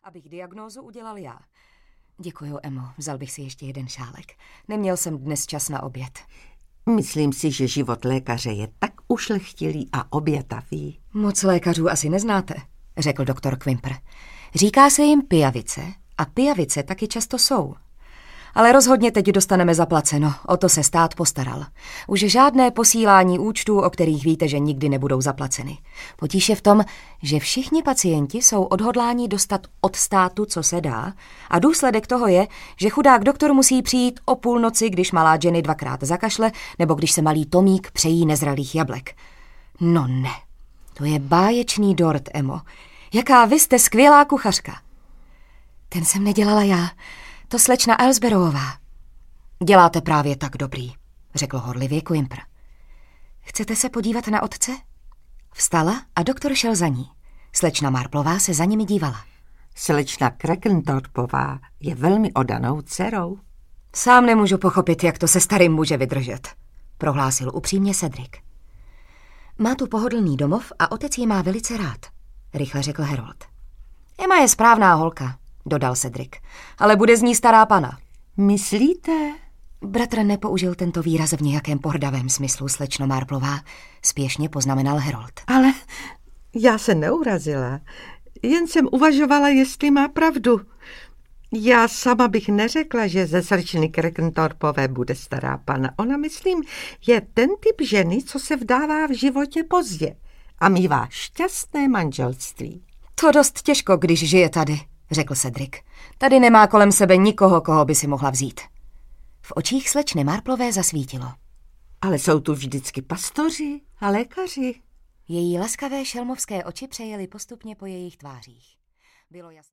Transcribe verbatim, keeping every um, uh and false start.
abych diagnózu udělal já. Děkuju, Emo, vzal bych si ještě jeden šálek. Neměl jsem dnes čas na oběd. Myslím si, že život lékaře je tak ušlechtilý a obětavý. Moc lékařů asi neznáte, řekl doktor Quimper. Říká se jim pijavice a pijavice taky často jsou. Ale rozhodně teď dostaneme zaplaceno, o to se stát postaral. Už žádné posílání účtů, o kterých víte, že nikdy nebudou zaplaceny. Potíž je v tom, že všichni pacienti jsou odhodláni dostat od státu, co se dá, a důsledek toho je, že chudák doktor musí přijít o půlnoci, když malá Jenny dvakrát zakašle, nebo když se malý Tomík přejí nezralých jablek. No ne, to je báječný dort, Emo. Jaká vy jste skvělá kuchařka. Ten jsem nedělala já. To slečna Elsberová. Děláte právě tak dobrý, řekl horlivě Quimper. Chcete se podívat na otce? Vstala a doktor šel za ní. Slečna Marplová se za nimi dívala. Slečna Krackenthorpová je velmi oddanou dcerou. Sám nemůžu pochopit, jak to se starým může vydržet, prohlásil upřímně Cedric. Má tu pohodlný domov a otec ji má velice rád, rychle řekl Harold. Emma je správná holka, dodal Cedric, ale bude z ní stará pana. Myslíte? Bratr nepoužil tento výraz v nějakém pohrdavém smyslu, slečno Marplová, spěšně poznamenal Harold. Ale já se neurazila, jen jsem uvažovala, jestli má pravdu. Já sama bych neřekla, že ze slečny Krackenthorpové bude stará pana. Ona, myslím, je ten typ ženy, co se vdává v životě pozdě a mívá šťastné manželství. To dost těžko, když žije tady, řekl Cedric. Tady nemá kolem sebe nikoho, koho by si mohla vzít. V očích slečny Marplové zasvítilo. Ale jsou tu vždycky pastoři a lékaři. Její laskavé šelmovské oči přejely postupně po jejich tvářích. Bylo jasné.